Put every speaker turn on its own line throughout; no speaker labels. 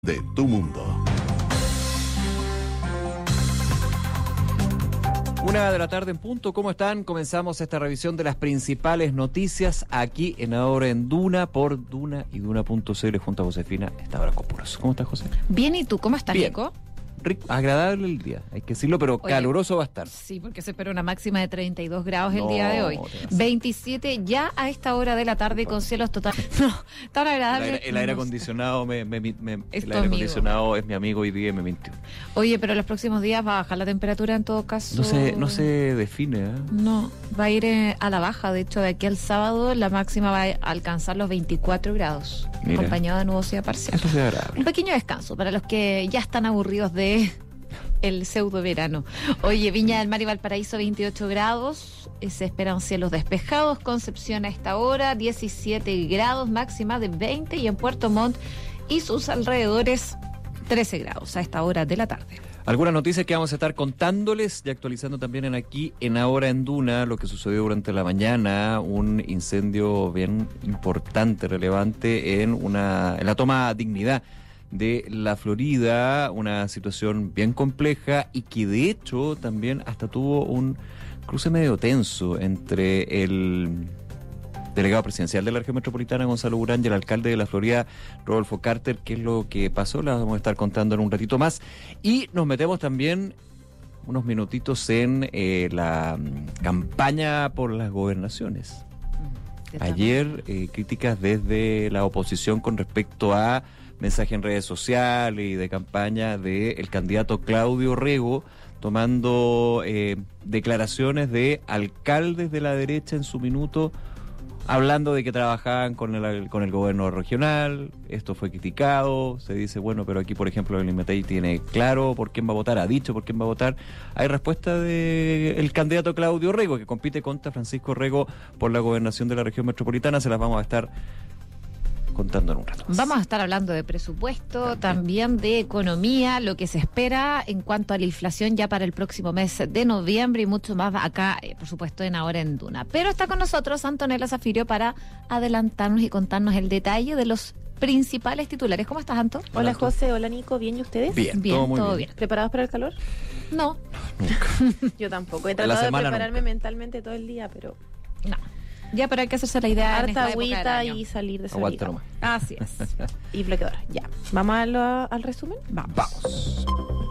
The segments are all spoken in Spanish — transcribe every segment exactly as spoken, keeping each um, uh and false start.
de tu mundo.
Una de la tarde en punto, ¿cómo están? Comenzamos esta revisión de las principales noticias aquí en Ahora en Duna por Duna y Duna punto c l junto a Josefina Stavrakopoulos. ¿Cómo estás, José?
Bien, ¿y tú? ¿Cómo estás,
Bien.
Nico?
Rico, agradable el día, hay que decirlo, pero
Oye,
caluroso va a estar.
Sí, porque se espera una máxima de treinta y dos grados
No,
el día de hoy.
demasiado.
veintisiete ya a esta hora de la tarde con cielos totales. No, tan
El
agradable.
aire, el aire
No sé.
acondicionado me, me, me- me-
Es
el
tu
aire
amigo.
acondicionado es mi amigo hoy día y me mintió.
Oye, pero los próximos días va a bajar la temperatura en todo caso.
No se, no se define, ¿eh?
No, va a ir eh, a la baja. De hecho, de aquí al sábado la máxima va a alcanzar los veinticuatro grados,
Mira.
acompañado de nubosidad parcial.
Eso es agradable.
Un pequeño descanso para los que ya están aburridos de el pseudo verano. Oye, Viña del Mar y Valparaíso veintiocho grados, eh, se esperan cielos despejados. Concepción a esta hora diecisiete grados, máxima de veinte, y en Puerto Montt y sus alrededores trece grados a esta hora de la tarde.
Algunas noticias que vamos a estar contándoles y actualizando también en aquí en Ahora en Duna, lo que sucedió durante la mañana, un incendio bien importante, relevante en una en la toma Dignidad de la Florida, una situación bien compleja y que de hecho también hasta tuvo un cruce medio tenso entre el delegado presidencial de la región metropolitana, Gonzalo Urán, y el alcalde de la Florida, Rodolfo Carter. ¿Qué es lo que pasó? La vamos a estar contando en un ratito más. Y nos metemos también unos minutitos en eh, la mm, campaña por las gobernaciones. Ayer, eh, críticas desde la oposición con respecto a mensaje en redes sociales y de campaña del candidato Claudio Rego, tomando eh, declaraciones de alcaldes de la derecha en su minuto, hablando de que trabajaban con el, con el gobierno regional. Esto fue criticado, se dice, bueno, pero aquí por ejemplo el Limetey tiene claro por quién va a votar, ha dicho por quién va a votar. Hay respuesta del candidato Claudio Rego, que compite contra Francisco Rego por la gobernación de la región metropolitana. Se las vamos a estar contando en un rato más.
Vamos a estar hablando de presupuesto, también de economía, lo que se espera en cuanto a la inflación ya para el próximo mes de noviembre y mucho más acá, eh, por supuesto, en Ahora en Duna. Pero está con nosotros Antonella Zafirio para adelantarnos y contarnos el detalle de los principales titulares. ¿Cómo estás, Anto?
Hola,
Hola,
José, hola Nico, ¿bien y ustedes?
Bien,
Bien,
todo muy
todo
bien.
bien.
¿Preparados para el calor?
No,
Yo tampoco, he
En la
tratado de
semana
prepararme
nunca.
mentalmente todo el día, pero
no. Ya, pero hay que hacerse la idea en esta
harta
época del
agüita
año.
y salir de
Aguanta
salida.
nomás.
Así es.
Y bloqueador, ya. ¿Vamos a lo- al resumen?
Vamos.
Vamos.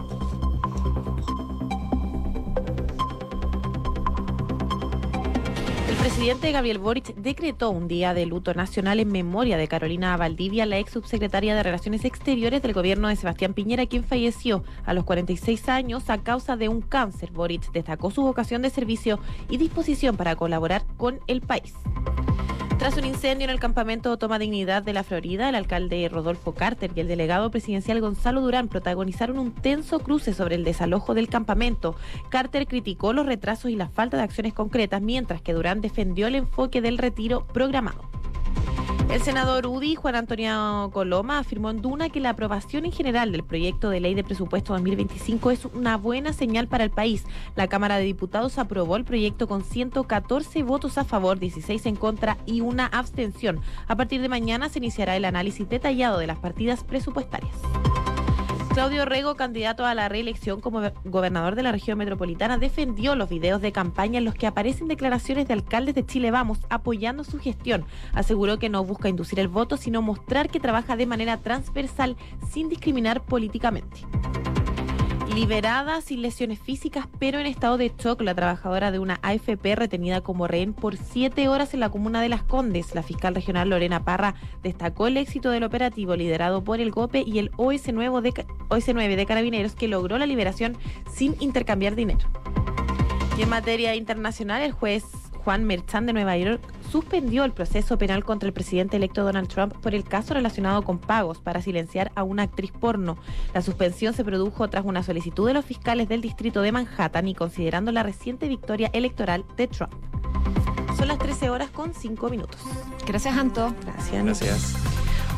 El presidente Gabriel Boric decretó un día de luto nacional en memoria de Carolina Valdivia, la ex subsecretaria de Relaciones Exteriores del gobierno de Sebastián Piñera, quien falleció a los cuarenta y seis años a causa de un cáncer. Boric destacó su vocación de servicio y disposición para colaborar con el país. Tras un incendio en el campamento Toma Dignidad de la Florida, el alcalde Rodolfo Carter y el delegado presidencial Gonzalo Durán protagonizaron un tenso cruce sobre el desalojo del campamento. Carter criticó los retrasos y la falta de acciones concretas, mientras que Durán defendió el enfoque del retiro programado. El senador U D I, Juan Antonio Coloma, afirmó en Duna que la aprobación en general del proyecto de ley de presupuesto dos mil veinticinco es una buena señal para el país. La Cámara de Diputados aprobó el proyecto con ciento catorce votos a favor, dieciséis en contra y una abstención. A partir de mañana se iniciará el análisis detallado de las partidas presupuestarias. Claudio Rego, candidato a la reelección como gobernador de la región metropolitana, defendió los videos de campaña en los que aparecen declaraciones de alcaldes de Chile Vamos apoyando su gestión. Aseguró que no busca inducir el voto, sino mostrar que trabaja de manera transversal sin discriminar políticamente. Liberada sin lesiones físicas, pero en estado de shock, la trabajadora de una A F P retenida como rehén por siete horas en la comuna de Las Condes. La fiscal regional Lorena Parra destacó el éxito del operativo liderado por el GOPE y el O S nueve de, O S nueve de Carabineros, que logró la liberación sin intercambiar dinero. Y en materia internacional, el juez Juan Merchan de Nueva York suspendió el proceso penal contra el presidente electo Donald Trump por el caso relacionado con pagos para silenciar a una actriz porno. La suspensión se produjo tras una solicitud de los fiscales del distrito de Manhattan y considerando la reciente victoria electoral de Trump. Son las trece horas con cinco minutos.
Gracias, Anto.
Gracias.
Gracias.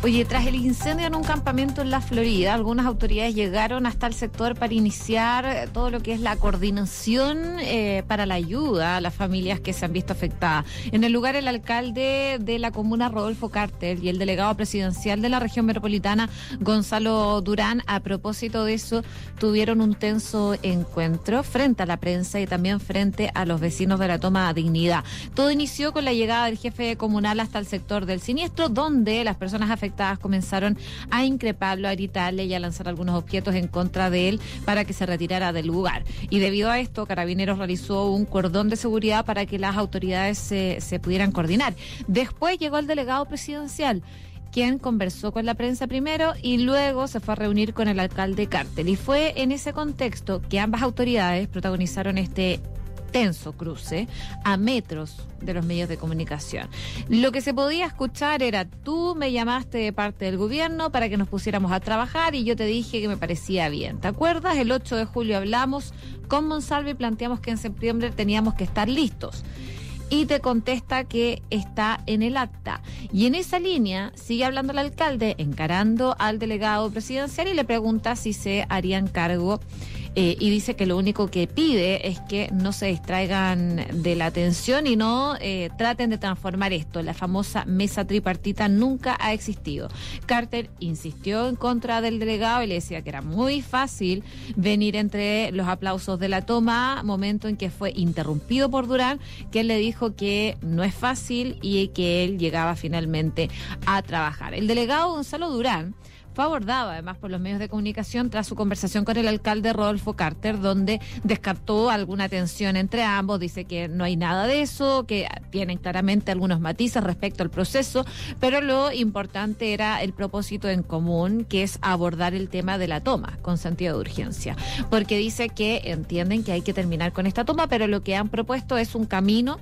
Oye, tras el incendio en un campamento en la Florida, algunas autoridades llegaron hasta el sector para iniciar todo lo que es la coordinación eh, para la ayuda a las familias que se han visto afectadas. En el lugar, el alcalde de la comuna, Rodolfo Carter, y el delegado presidencial de la región metropolitana, Gonzalo Durán, a propósito de eso, tuvieron un tenso encuentro frente a la prensa y también frente a los vecinos de la toma Dignidad. Todo inició con la llegada del jefe comunal hasta el sector del siniestro, donde las personas afectadas comenzaron a increparlo, a gritarle y a lanzar algunos objetos en contra de él para que se retirara del lugar. Y debido a esto, Carabineros realizó un cordón de seguridad para que las autoridades se, se pudieran coordinar. Después llegó el delegado presidencial, quien conversó con la prensa primero y luego se fue a reunir con el alcalde Carter. Y fue en ese contexto que ambas autoridades protagonizaron este tenso cruce a metros de los medios de comunicación. Lo que se podía escuchar era: tú me llamaste de parte del gobierno para que nos pusiéramos a trabajar y yo te dije que me parecía bien. ¿Te acuerdas? El ocho de julio hablamos con Monsalve y planteamos que en septiembre teníamos que estar listos. Y te contesta que está en el acta. Y en esa línea sigue hablando el alcalde, encarando al delegado presidencial y le pregunta si se harían cargo. Eh, y dice que lo único que pide es que no se distraigan de la atención y no eh, traten de transformar esto. La famosa mesa tripartita nunca ha existido. Carter insistió en contra del delegado y le decía que era muy fácil venir entre los aplausos de la toma, momento en que fue interrumpido por Durán, que él le dijo que no es fácil y que él llegaba finalmente a trabajar. El delegado Gonzalo Durán fue abordado además por los medios de comunicación tras su conversación con el alcalde Rodolfo Carter, donde descartó alguna tensión entre ambos. Dice que no hay nada de eso, que tienen claramente algunos matices respecto al proceso, pero lo importante era el propósito en común, que es abordar el tema de la toma con sentido de urgencia, porque dice que entienden que hay que terminar con esta toma, pero lo que han propuesto es un camino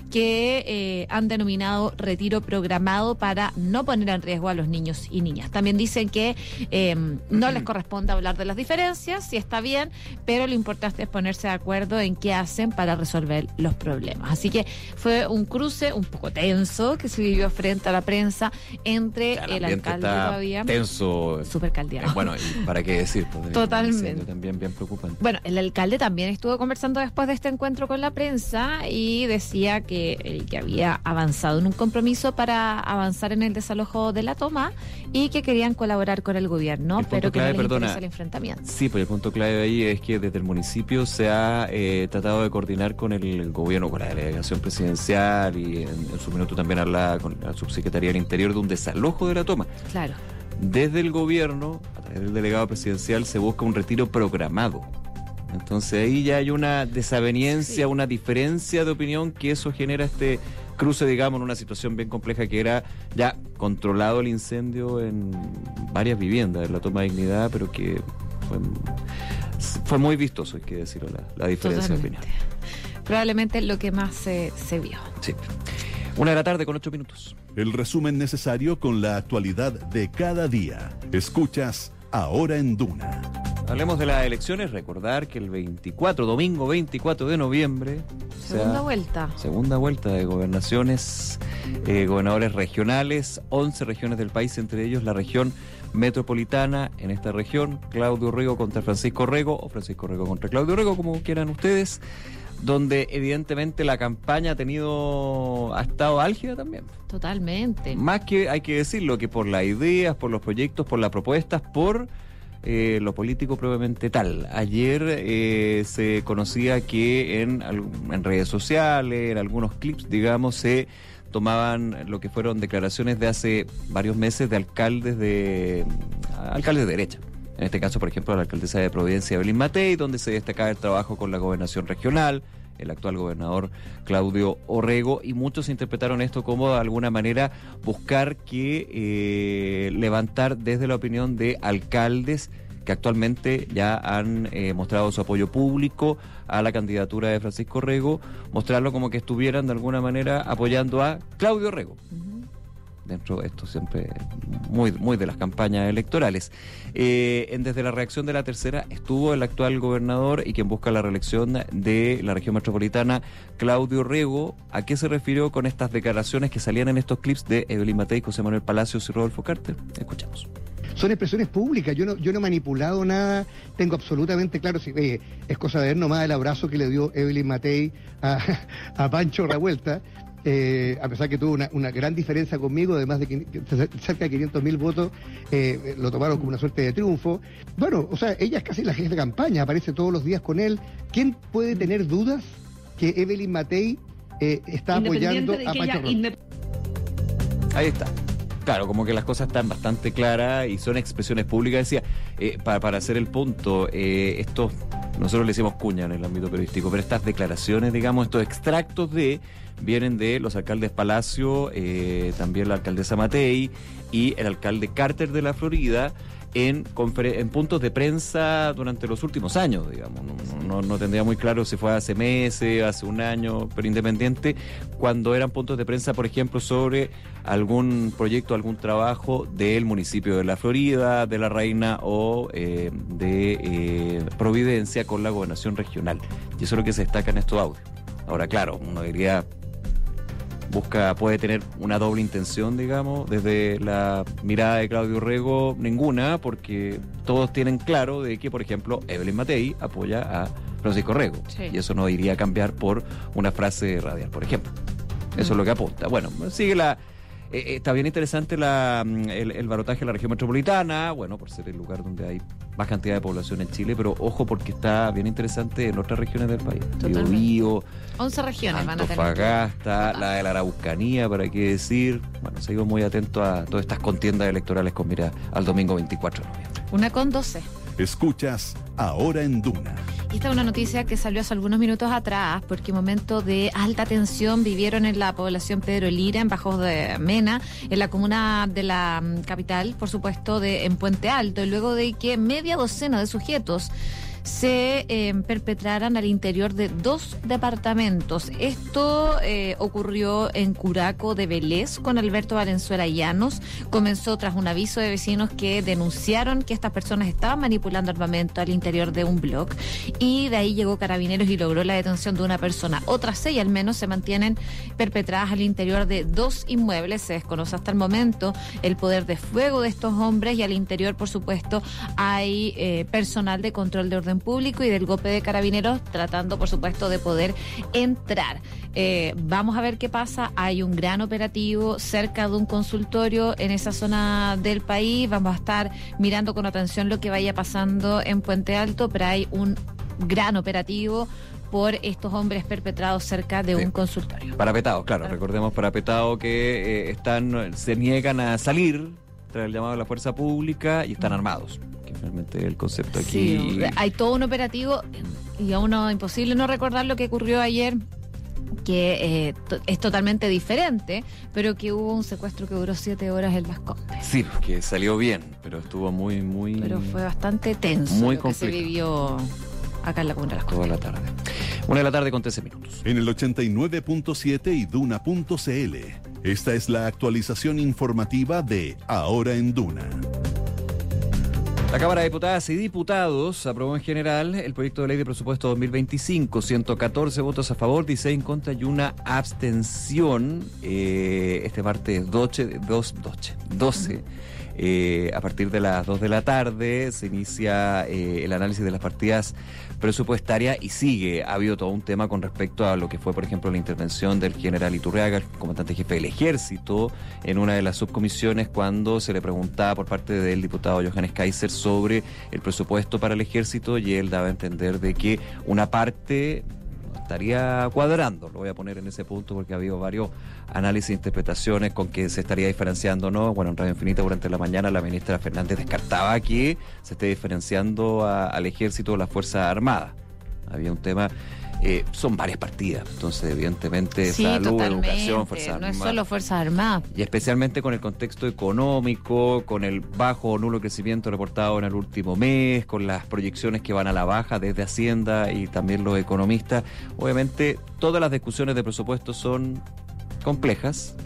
que eh, han denominado retiro programado para no poner en riesgo a los niños y niñas. También dicen que eh, no les corresponde hablar de las diferencias, si está bien, pero lo importante es ponerse de acuerdo en qué hacen para resolver los problemas. Así que fue un cruce un poco tenso que se vivió frente a la prensa entre
ya, el,
el alcalde todavía.
Tenso.
Súper caldeado.
Eh, bueno, y para qué decir. Pues,
totalmente.
También bien preocupante.
Bueno, el alcalde también estuvo conversando después de este encuentro con la prensa y decía que el que había avanzado en un compromiso para avanzar en el desalojo de la toma y que querían colaborar con el gobierno, pero que
clave,
no les
perdona,
interesa el enfrentamiento.
Sí, pues el punto clave ahí es que desde el municipio se ha eh, tratado de coordinar con el, el gobierno, con la delegación presidencial y en, en su minuto también hablaba con la subsecretaría del Interior de un desalojo de la toma.
Claro.
Desde el gobierno, a través del delegado presidencial, se busca un retiro programado. Entonces ahí ya hay una desaveniencia, sí. una diferencia de opinión que eso genera este cruce, digamos, en una situación bien compleja que era ya controlado el incendio en varias viviendas, en la toma de Dignidad, pero que fue, fue muy vistoso, hay que decirlo, la, la diferencia
Totalmente.
de opinión.
Probablemente lo que más se, se vio.
Sí. Una de la tarde con ocho minutos.
El resumen necesario con la actualidad de cada día. Escuchas Ahora en Duna.
Hablemos de las elecciones, recordar que el veinticuatro, domingo veinticuatro de noviembre...
Segunda
sea,
vuelta.
Segunda vuelta de gobernaciones, eh, gobernadores regionales, once regiones del país, entre ellos la región metropolitana. En esta región, Claudio Rego contra Francisco Rego, o Francisco Rego contra Claudio Rego, como quieran ustedes, donde evidentemente la campaña ha tenido, ha estado álgida también.
Totalmente.
Más que, hay que decirlo, que por las ideas, por los proyectos, por las propuestas, por... Eh, lo político probablemente tal. Ayer eh, se conocía que en, en redes sociales, en algunos clips, digamos, se tomaban lo que fueron declaraciones de hace varios meses de alcaldes de alcaldes de derecha. En este caso, por ejemplo, la alcaldesa de Providencia, Evelyn Matei, donde se destacaba el trabajo con la gobernación regional, el actual gobernador Claudio Orrego, y muchos interpretaron esto como de alguna manera buscar que eh, levantar desde la opinión de alcaldes que actualmente ya han eh, mostrado su apoyo público a la candidatura de Francisco Orrego, mostrarlo como que estuvieran de alguna manera apoyando a Claudio Orrego. Uh-huh. dentro de esto siempre muy, muy de las campañas electorales. Eh, en Desde la Reacción de la Tercera estuvo el actual gobernador y quien busca la reelección de la región metropolitana, Claudio Rego. ¿A qué se refirió con estas declaraciones que salían en estos clips de Evelyn Matei, José Manuel Palacios y Rodolfo Carter? Escuchamos.
Son expresiones públicas, yo no, yo no he manipulado nada, tengo absolutamente claro, si, eh, es cosa de ver nomás el abrazo que le dio Evelyn Matei a, a Pancho Revuelta, eh, a pesar que tuvo una, una gran diferencia conmigo, de más de quinientos, cerca de quinientos mil votos, eh, lo tomaron como una suerte de triunfo. Bueno, o sea, ella es casi la jefa de campaña, aparece todos los días con él. ¿Quién puede tener dudas que Evelyn Matei eh, está apoyando a Pancho Revuelta?
Ahí está. Claro, como que las cosas están bastante claras y son expresiones públicas. Decía, eh, para, para hacer el punto, eh, estos, nosotros le decimos cuña en el ámbito periodístico, pero estas declaraciones, digamos, estos extractos de, vienen de los alcaldes Palacio, eh, también la alcaldesa Matei y el alcalde Carter de la Florida, en, confer- en puntos de prensa durante los últimos años, digamos. No, no, no tendría muy claro si fue hace meses, hace un año, pero independiente, cuando eran puntos de prensa, por ejemplo, sobre algún proyecto, algún trabajo del municipio de La Florida, de La Reina o eh, de eh, Providencia con la gobernación regional. Y eso es lo que se destaca en estos audios. Ahora, claro, uno diría... busca, puede tener una doble intención, digamos, desde la mirada de Claudio Rego, ninguna, porque todos tienen claro de que, por ejemplo, Evelyn Matei apoya a Francisco Rego, sí. Y eso no iría a cambiar por una frase radial, por ejemplo. Eso mm. es lo que apunta. Bueno, sigue la... Eh, está bien interesante la, el, el balotaje en la región metropolitana, bueno, por ser el lugar donde hay más cantidad de población en Chile, pero ojo porque está bien interesante en otras regiones del país. Biobío,
once regiones van a tener.
Antofagasta, la de la Araucanía, para qué decir. Bueno, seguimos muy atentos a todas estas contiendas electorales con mira al domingo veinticuatro de noviembre.
Una con doce.
Escuchas Ahora en Duna.
Y esta es una noticia que salió hace algunos minutos atrás, porque momentos de alta tensión vivieron en la población Pedro Lira, en Bajos de Mena, en la comuna de la capital, por supuesto, de en Puente Alto, luego de que media docena de sujetos se eh, perpetraran al interior de dos departamentos. Esto eh, ocurrió en Curaco de Vélez con Alberto Valenzuela Llanos. Comenzó tras un aviso de vecinos que denunciaron que estas personas estaban manipulando armamento al interior de un bloque, y de ahí llegó Carabineros y logró la detención de una persona. Otras seis al menos se mantienen perpetradas al interior de dos inmuebles. Se desconoce hasta el momento el poder de fuego de estos hombres, y al interior, por supuesto, hay eh, personal de control de orden público y del golpe de Carabineros tratando, por supuesto, de poder entrar. Eh, vamos a ver qué pasa. Hay un gran operativo cerca de un consultorio en esa zona del país. Vamos a estar mirando con atención lo que vaya pasando en Puente Alto, pero hay un gran operativo por estos hombres perpetrados cerca de sí. un consultorio.
Parapetados, claro. claro. Recordemos parapetados que eh, están, se niegan a salir tras el llamado de la fuerza pública y están armados. Realmente el concepto aquí.
Sí, hay todo un operativo y a uno imposible no recordar lo que ocurrió ayer, que eh, to- es totalmente diferente, pero que hubo un secuestro que duró siete horas en Las Condes.
Sí, que salió bien, pero estuvo muy, muy...
Pero fue bastante tenso
muy
lo que se vivió acá en la comuna de Las
Toda
Condes.
la tarde. Una de la tarde con trece minutos.
En el ochenta y nueve punto siete y duna punto c l. Esta es la actualización informativa de Ahora en Duna.
La Cámara de Diputadas y Diputados aprobó en general el proyecto de ley de presupuesto dos mil veinticinco, ciento catorce votos a favor, dieciséis en contra y una abstención. Eh, este martes doce, dos, doce, doce eh, a partir de las dos de la tarde se inicia eh, el análisis de las partidas presupuestarias y sigue. Ha habido todo un tema con respecto a lo que fue, por ejemplo, la intervención del general Iturriaga, el comandante jefe del ejército, en una de las subcomisiones cuando se le preguntaba por parte del diputado Johannes Kaiser sobre el presupuesto para el ejército, y él daba a entender de que una parte estaría cuadrando. Lo voy a poner en ese punto porque ha habido varios análisis e interpretaciones con que se estaría diferenciando, ¿no? Bueno, en Radio Infinita durante la mañana la ministra Fernández descartaba que se esté diferenciando a, al ejército o las Fuerzas Armadas. Había un tema... Eh, son varias partidas, entonces evidentemente
sí,
salud,
totalmente.
educación, Fuerzas
no
Armadas.
No es solo Fuerzas Armadas.
Y especialmente con el contexto económico, con el bajo o nulo crecimiento reportado en el último mes, con las proyecciones que van a la baja desde Hacienda y también los economistas. Obviamente todas las discusiones de presupuesto son complejas.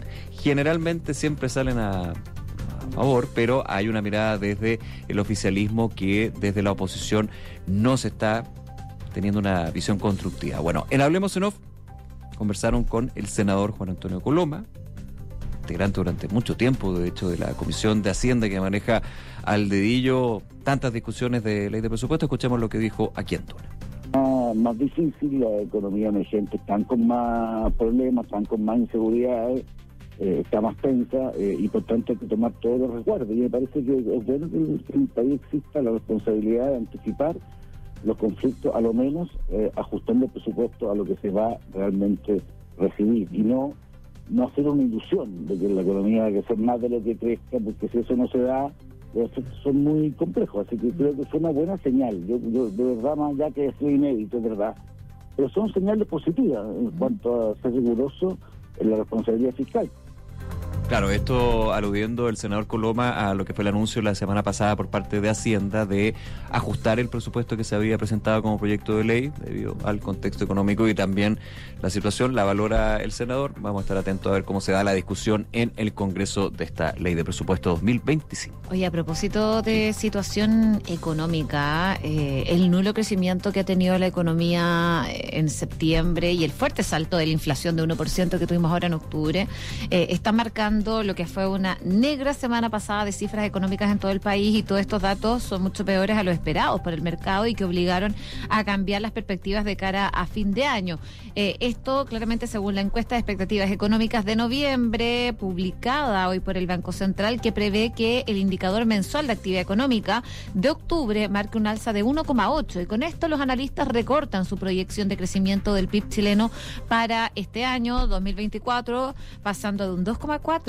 generalmente siempre salen a, a favor, pero hay una mirada desde el oficialismo que desde la oposición no se está teniendo una visión constructiva. Bueno, en Hablemos en Off conversaron con el senador Juan Antonio Coloma, integrante durante mucho tiempo, de hecho, de la Comisión de Hacienda que maneja al dedillo tantas discusiones de ley de presupuesto. Escuchemos lo que dijo aquí en Duna.
Ah, más difícil, la economía emergente están con más problemas, están con más inseguridades, eh, está más tensa eh, y por tanto hay que tomar todos los resguardos. Y me parece que es bueno que en el país exista la responsabilidad de anticipar los conflictos, a lo menos eh, ajustando el presupuesto a lo que se va realmente recibir y no no hacer una ilusión de que la economía va a crecer más de lo que crezca, porque si eso no se da, los efectos son muy complejos. Así que creo que fue una buena señal. Yo, yo de verdad, más allá que es inédito, es verdad, pero son señales positivas en cuanto a ser riguroso en la responsabilidad fiscal.
Claro, esto aludiendo el senador Coloma a lo que fue el anuncio la semana pasada por parte de Hacienda de ajustar el presupuesto que se había presentado como proyecto de ley debido al contexto económico y también la situación. La valora el senador. Vamos a estar atentos a ver cómo se da la discusión en el Congreso de esta ley de presupuesto dos mil veinticinco.
Oye, a propósito de situación económica, eh, el nulo crecimiento que ha tenido la economía en septiembre y el fuerte salto de la inflación de uno por ciento que tuvimos ahora en octubre, eh, está marcando lo que fue una negra semana pasada de cifras económicas en todo el país, y todos estos datos son mucho peores a los esperados por el mercado y que obligaron a cambiar las perspectivas de cara a fin de año. Eh, esto claramente según la encuesta de expectativas económicas de noviembre, publicada hoy por el Banco Central, que prevé que el indicador mensual de actividad económica de octubre marque un alza de uno coma ocho, y con esto los analistas recortan su proyección de crecimiento del P I B chileno para este año dos mil veinticuatro, pasando de un dos coma cuatro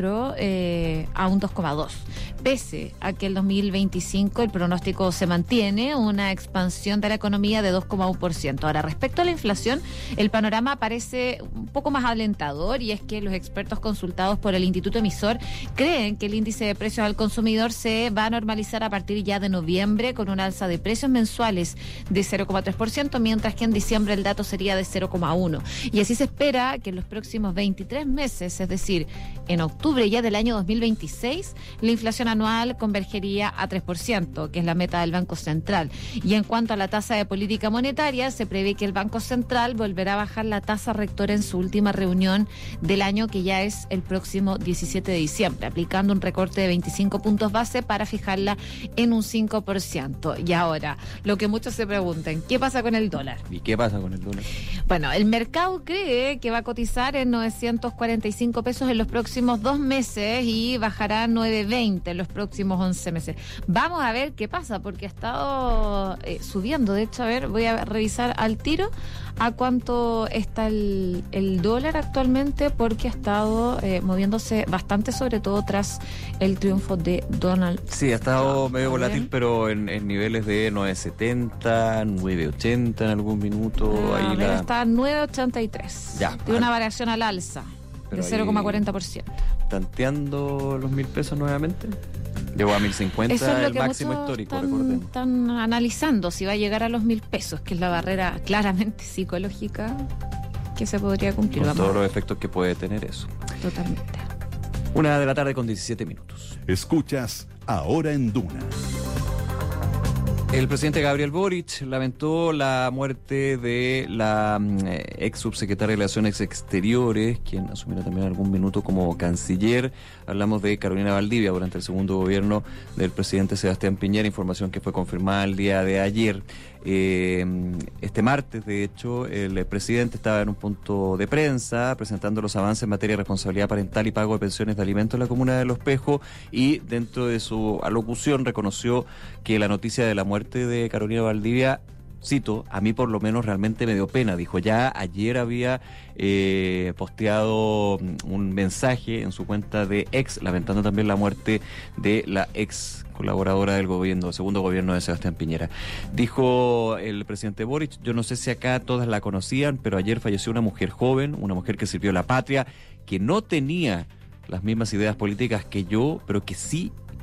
Eh, a un dos coma dos. Pese a que el dos mil veinticinco el pronóstico se mantiene una expansión de la economía de dos coma uno por ciento. Ahora, respecto a la inflación, el panorama parece un poco más alentador, y es que los expertos consultados por el Instituto Emisor creen que el índice de precios al consumidor se va a normalizar a partir ya de noviembre con una alza de precios mensuales de cero coma tres por ciento, mientras que en diciembre el dato sería de cero coma uno. Y así se espera que en los próximos veintitrés meses, es decir, en octubre ya del año dos mil veintiséis, la inflación anual convergería a tres por ciento, que es la meta del Banco Central. Y en cuanto a la tasa de política monetaria, se prevé que el Banco Central volverá a bajar la tasa rectora en su última reunión del año, que ya es el próximo diecisiete de diciembre, aplicando un recorte de veinticinco puntos base para fijarla en un cinco por ciento. Y ahora, lo que muchos se preguntan, ¿qué pasa con el dólar?
¿Y qué pasa con el dólar?
Bueno, el mercado cree que va a cotizar en novecientos cuarenta y cinco pesos en los próximos dos meses y bajará a nueve veinte en los próximos once meses. Vamos a ver qué pasa, porque ha estado eh, subiendo. De hecho, a ver, voy a revisar al tiro a cuánto está el, el dólar actualmente, porque ha estado eh, moviéndose bastante, sobre todo tras el triunfo de Donald Trump.
Sí, ha estado medio volátil, pero en, en niveles de nueve setenta, nueve ochenta en algún minuto.
Ah,
ahí
a ver,
la...
está nueve ochenta y tres.
Ya.
Tiene una variación al alza
Pero
de cero coma cuarenta por ciento.
Tanteando los mil pesos nuevamente. Llegó a mil cincuenta,
Eso es lo
el
que
máximo
muchos
histórico,
están,
recordemos.
están analizando si va a llegar a los mil pesos, que es la barrera claramente psicológica que se podría cumplir.
Con
Vamos
todos
a ver.
los efectos que puede tener eso.
Totalmente.
Una de la tarde con diecisiete minutos.
Escuchas Ahora en Duna.
El presidente Gabriel Boric lamentó la muerte de la eh, ex subsecretaria de Relaciones Exteriores, quien asumirá también algún minuto como canciller. Hablamos de Carolina Valdivia durante el segundo gobierno del presidente Sebastián Piñera, información que fue confirmada el día de ayer. Eh, este martes, de hecho, el presidente estaba en un punto de prensa presentando los avances en materia de responsabilidad parental y pago de pensiones de alimentos en la comuna de Los Pejos, y dentro de su alocución reconoció que la noticia de la muerte de Carolina Valdivia, cito, a mí por lo menos realmente me dio pena. Dijo, ya ayer había eh, posteado un mensaje en su cuenta de ex, lamentando también la muerte de la ex colaboradora del gobierno, segundo gobierno de Sebastián Piñera. Dijo el presidente Boric, yo no sé si acá todas la conocían, pero ayer falleció una mujer joven, una mujer que sirvió a la patria, que no tenía las mismas ideas políticas que yo, pero que sí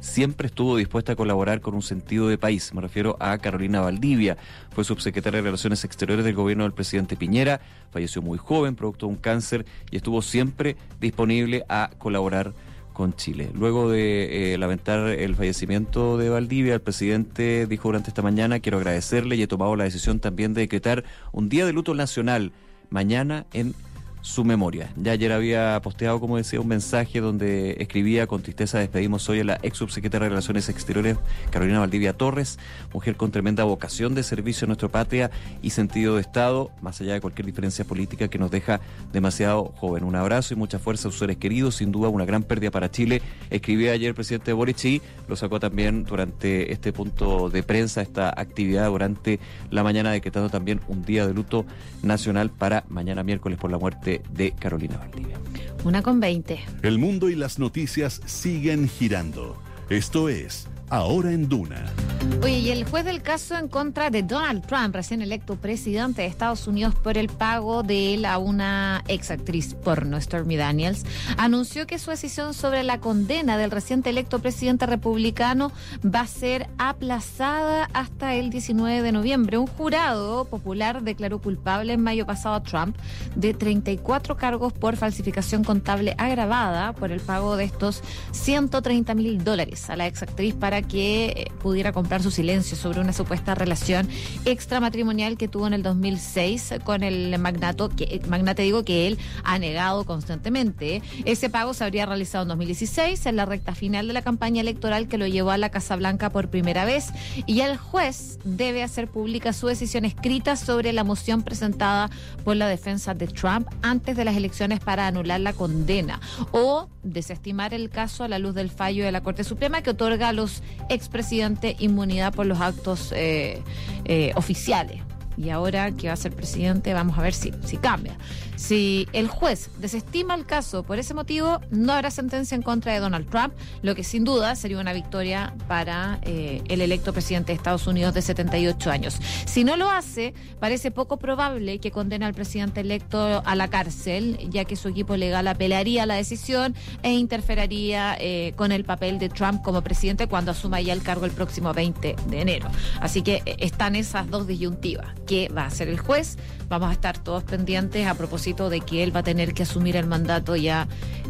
siempre estuvo dispuesta a colaborar con un sentido de país. Me refiero a Carolina Valdivia. Fue subsecretaria de Relaciones Exteriores del gobierno del presidente Piñera. Falleció muy joven, producto de un cáncer, y estuvo siempre disponible a colaborar con Chile. Luego de eh, lamentar el fallecimiento de Valdivia, el presidente dijo durante esta mañana: quiero agradecerle y he tomado la decisión también de decretar un día de luto nacional mañana en su memoria. Ya ayer había posteado, como decía, un mensaje donde escribía: con tristeza despedimos hoy a la ex subsecretaria de Relaciones Exteriores Carolina Valdivia Torres, mujer con tremenda vocación de servicio a nuestra patria y sentido de Estado, más allá de cualquier diferencia política, que nos deja demasiado joven. Un abrazo y mucha fuerza a sus seres queridos, sin duda una gran pérdida para Chile, escribía ayer el presidente Boric, y lo sacó también durante este punto de prensa, esta actividad durante la mañana, decretando también un día de luto nacional para mañana miércoles por la muerte de Carolina Valdivia.
Una con veinte.
El mundo y las noticias siguen girando. Esto es Ahora en Duna.
Oye, y el juez del caso en contra de Donald Trump, recién electo presidente de Estados Unidos, por el pago de él a una ex actriz porno, Stormy Daniels, anunció que su decisión sobre la condena del reciente electo presidente republicano va a ser aplazada hasta el diecinueve de noviembre. Un jurado popular declaró culpable en mayo pasado a Trump de treinta y cuatro cargos por falsificación contable agravada por el pago de estos ciento treinta mil dólares a la ex actriz para que pudiera comprar su silencio sobre una supuesta relación extramatrimonial que tuvo en el dos mil seis con el magnato, que, magnate digo que él ha negado constantemente. Ese pago se habría realizado en dos mil dieciséis, en la recta final de la campaña electoral que lo llevó a la Casa Blanca por primera vez, y el juez debe hacer pública su decisión escrita sobre la moción presentada por la defensa de Trump antes de las elecciones para anular la condena o desestimar el caso a la luz del fallo de la Corte Suprema que otorga a los expresidente inmunidad por los actos eh, eh, oficiales. Y ahora que va a ser presidente, vamos a ver si, si cambia. Si el juez desestima el caso por ese motivo, no habrá sentencia en contra de Donald Trump, lo que sin duda sería una victoria para eh, el electo presidente de Estados Unidos de setenta y ocho años. Si no lo hace, parece poco probable que condene al presidente electo a la cárcel, ya que su equipo legal apelaría la decisión e interferiría eh, con el papel de Trump como presidente cuando asuma ya el cargo el próximo veinte de enero. Así que eh, están esas dos disyuntivas. ¿Qué va a hacer el juez? Vamos a estar todos pendientes a propósito de que él va a tener que asumir el mandato ya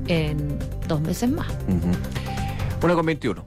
en dos meses más.
Uh-huh. Una con veintiuno.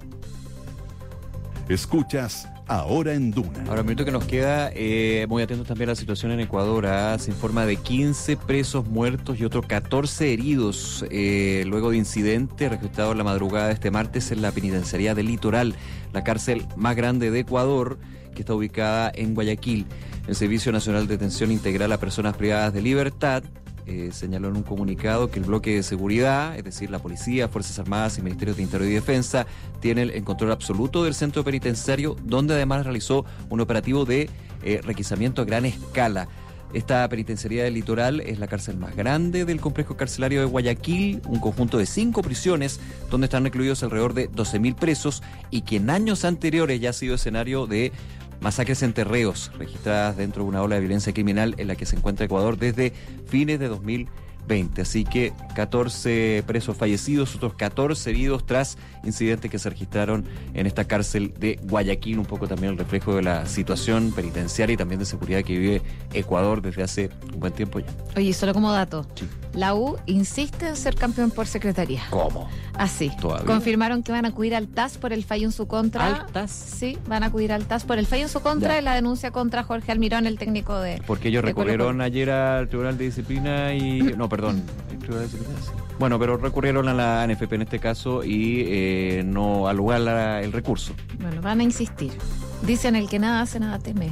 Escuchas Ahora en Duna.
Ahora, un minuto que nos queda, eh, muy atentos también a la situación en Ecuador. ¿eh? Se informa de quince presos muertos y otros catorce heridos eh, luego de incidente registrado en la madrugada de este martes en la penitenciaría del Litoral, la cárcel más grande de Ecuador, que está ubicada en Guayaquil. El Servicio Nacional de Detención Integral a Personas Privadas de Libertad eh, señaló en un comunicado que el bloque de seguridad, es decir, la Policía, Fuerzas Armadas y Ministerios de Interior y Defensa, tiene el control absoluto del centro penitenciario, donde además realizó un operativo de eh, requisamiento a gran escala. Esta penitenciaría del Litoral es la cárcel más grande del complejo carcelario de Guayaquil, un conjunto de cinco prisiones donde están recluidos alrededor de doce mil presos y que en años anteriores ya ha sido escenario de masacres en terreos registradas dentro de una ola de violencia criminal en la que se encuentra Ecuador desde fines de dos mil veinte. Así que catorce presos fallecidos, otros catorce heridos tras incidentes que se registraron en esta cárcel de Guayaquil. Un poco también el reflejo de la situación penitenciaria y también de seguridad que vive Ecuador desde hace un buen tiempo ya.
Oye, solo como dato,
sí.
La U insiste en ser campeón por secretaría.
¿Cómo?
Así.
¿Todavía?
Confirmaron que van a acudir al T A S por el fallo en su contra.
¿Al T A S?
Sí, van a acudir al T A S por el fallo en su contra
Ya.
y la denuncia contra Jorge Almirón, el técnico de...
Porque ellos
de
recurrieron
Colo-Colo.
ayer al Tribunal de Disciplina y... No, perdón. ¿El Tribunal de Disciplina? Sí. Bueno, pero recurrieron a la N F P en este caso y eh, no al lugar la, el recurso.
Bueno, van a insistir. Dicen el que nada hace, nada teme.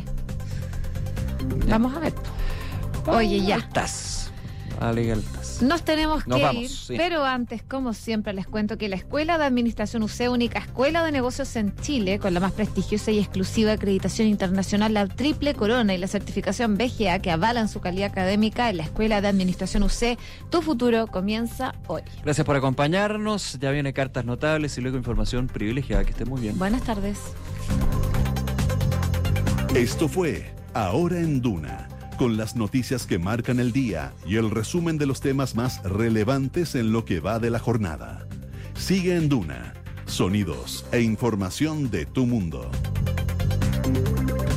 Ya.
Vamos a ver. Oye, ya.
Al T A S. Alega al T A S.
Nos tenemos que
Nos vamos,
ir,
sí.
pero antes, como siempre, les cuento que la Escuela de Administración U C, única escuela de negocios en Chile, con la más prestigiosa y exclusiva acreditación internacional, la Triple Corona y la certificación B G A que avalan su calidad académica en la Escuela de Administración U C, tu futuro comienza hoy.
Gracias por acompañarnos. Ya viene Cartas Notables y luego información privilegiada. Que esté muy bien.
Buenas tardes.
Esto fue Ahora en Duna, con las noticias que marcan el día y el resumen de los temas más relevantes en lo que va de la jornada. Sigue en Duna Sonidos e información de tu mundo.